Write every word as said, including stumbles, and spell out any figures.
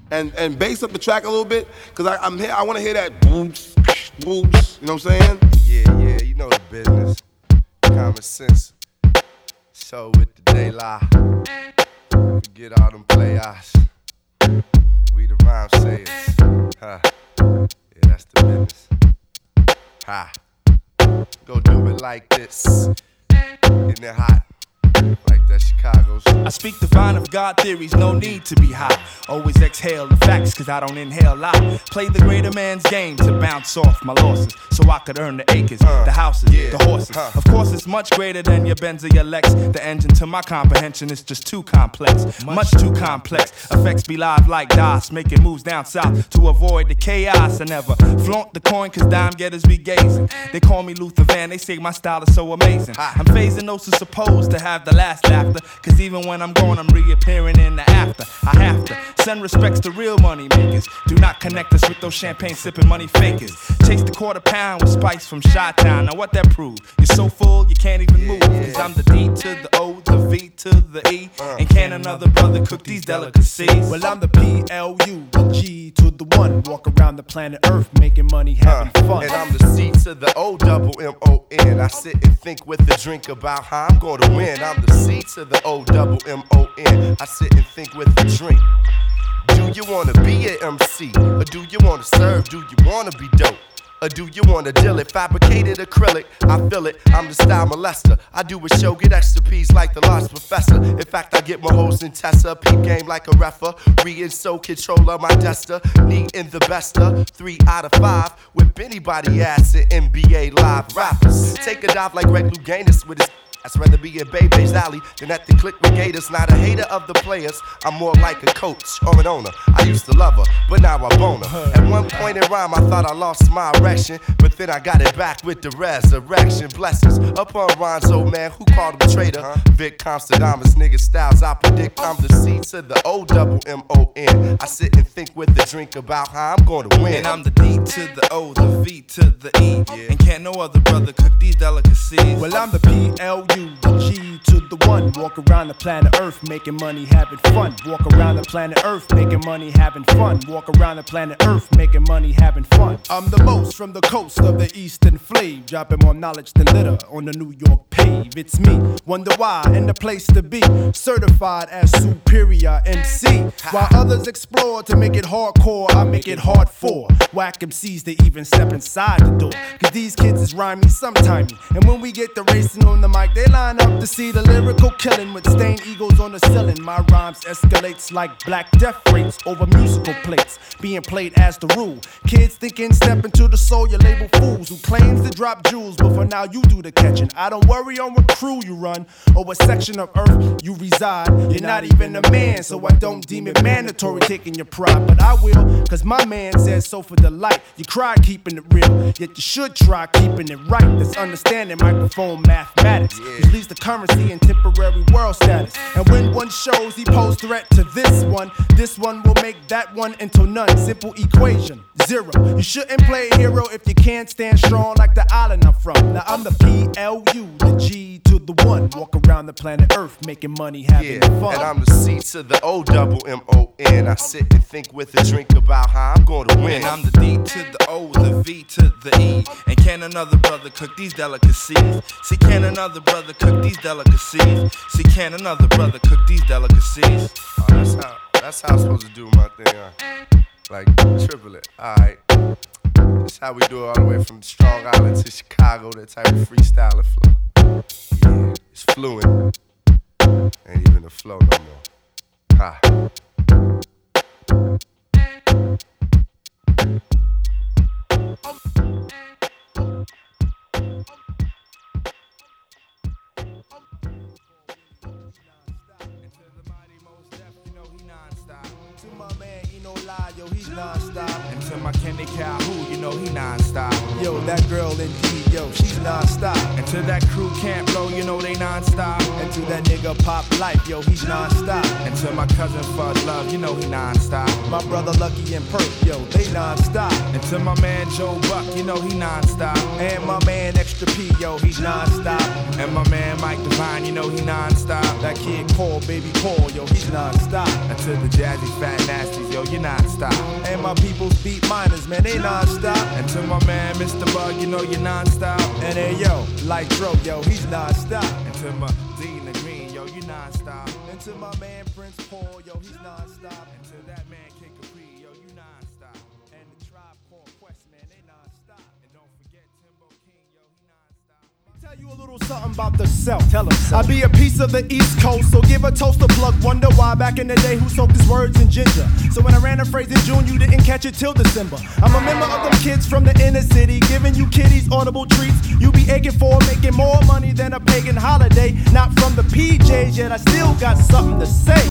and and bass up the track a little bit, cause I, I'm here. I want to hear that booms, booms. You know what I'm saying? Yeah, yeah, you know the business. Common sense. So with the De La, forget all them playoffs. We the rhyme sayers. Huh. Yeah, that's the business. Ha. Go do it like this. Getting it hot. Like that Chicago shit. I speak the vine of God theories, no need to be high. Always exhale the facts, cause I don't inhale lie. Play the greater man's game to bounce off my losses, so I could earn the acres, uh, the houses, yeah, the horses. Uh. Of course it's much greater than your Benz or your Lex. The engine to my comprehension is just too complex, much, much too complex. Effects be live like DOS, making moves down south to avoid the chaos. I never flaunt the coin cause dime getters be gazing. They call me Luther Van, they say my style is so amazing. I'm phasing those who supposed to have the last laughter, cause even when I'm gone I'm reappearing in the after. I have to send respects to real money makers. Do not connect us with those champagne sipping money fakers. Chase the quarter pound with spice from Chi-Town. Now what that prove? You're so full you can't even move, cause I'm the D to the O, the V to the E, and can another brother cook these delicacies? Well, I'm the P L U, the G to the one, walk around the planet Earth making money, having uh, fun. And I'm the C to the O double M O N. I sit and think with the drink about how I'm gonna win. I'm the C to the O double M O N. I sit and think with the drink. Do you wanna be an M C? Or do you wanna serve? Do you wanna be dope? Or do you wanna deal it? Fabricated acrylic, I feel it, I'm the style molester. I do a show, get extra P's like the Lost Professor. In fact, I get more hoes than Tessa. Peep game like a referee and so controller, my duster. Knee in the bester, three out of five. Whip anybody ass in N B A live rappers. Take a dive like Greg Louganis with his. I'd rather be in Bebe's alley than at the click with Gators. Not a hater of the players, I'm more like a coach or an owner. I used to love her, but now I bone her. At one point in rhyme, I thought I lost my erection, but then I got it back with the resurrection. Blessings upon Ronzo, man, who called him traitor? Vic Constadamus, nigga styles, I predict I'm the C to the O double M O N. I sit and think with the drink about how I'm gonna win. And I'm the D to the O, the V to the E, yeah. And can't no other brother cook these delicacies. Well, I'm the P L U, the G to the one, walk around the planet Earth making money, having fun. Walk around the planet Earth making money, having fun. Walk around the planet Earth making money, having fun. I'm the most from the coast of the eastern flave, dropping more knowledge than litter on the New York pave. It's me, wonder why, and the place to be, certified as superior M C. While others explore to make it hardcore, I make it hard for whack M Cs to even step inside the door. Cause these kids is rhyming sometime, and when we get the racing on the mic, they line up to see the lyrical killing with stained egos on the ceiling. My rhymes escalates like black death rates over musical plates, being played as the rule. Kids thinking step into the soul, you label fools who claims to drop jewels, but for now you do the catching. I don't worry on what crew you run or what section of earth you reside. You're not even a man, so I don't deem it mandatory taking your pride, but I will, cause my man says so for delight. You cry keeping it real, yet you should try keeping it right. That's understanding microphone mathematics. Which leads to currency and temporary world status. And when one shows he pose threat to this one, this one will make that one into none. Simple equation, zero. You shouldn't play hero if you can't stand strong like the island I'm from. Now I'm the P L U, the G to the one, walk around the planet Earth making money, having yeah, fun. And I'm the C to the O double M O N. I sit and think with a drink about how I'm gonna win. And I'm the D to the O, the V to the E, and can another brother cook these delicacies? See, can another brother cook these delicacies? See, can another brother cook these delicacies? Oh, that's how, that's how I'm supposed to do my thing, huh? Like, triple it, alright. That's how we do it all the way from Strong Island to Chicago, that type of freestyling flow. Yeah, it's fluent. Ain't even a flow no more. Ha. Yo, he's non-stop. And to my Kenny Calhoun, you know he non-stop. Yo, that girl indeed, yo, she's non-stop. And to that crew Camp Blow, you know they non-stop. And to that nigga Pop Life, yo, he's non-stop. And to my cousin Fud Love, you know he non-stop. My brother Lucky and Perk, yo, they non-stop. And to my man Joe Buck, you know he non-stop. And my man Extra Mister P, yo, he's non-stop. And my man Mike Divine, you know he non-stop. That kid Paul, baby Paul, yo, he's non-stop. And to the Jazzy Fat Nasties, yo, you non-stop. And my people's beat miners, man, they non-stop. And to my man Mister Bug, you know you non-stop. And hey, yo, Lytro, yo, he's non-stop. And to my Dina Green, yo, you non-stop. And to my man Prince Paul, yo, he's non-stop. And to that man Kid Capri, yo, you non-stop. And the Tribe Called Quest, man, they non-stop. And don't forget Timbo King, yo, he non-stop. Tell you a little something about the self. Tell him I be a piece of the East Coast, so give a toast to Plug. Wonder why back in the day who soaked his words in ginger. So when I ran a phrase in June, you didn't catch it till December. I'm a member of them kids from the inner city, giving you kiddies audible treats. You be aching for making more money than a pagan holiday. Not from the P Js, yet I still got something to say.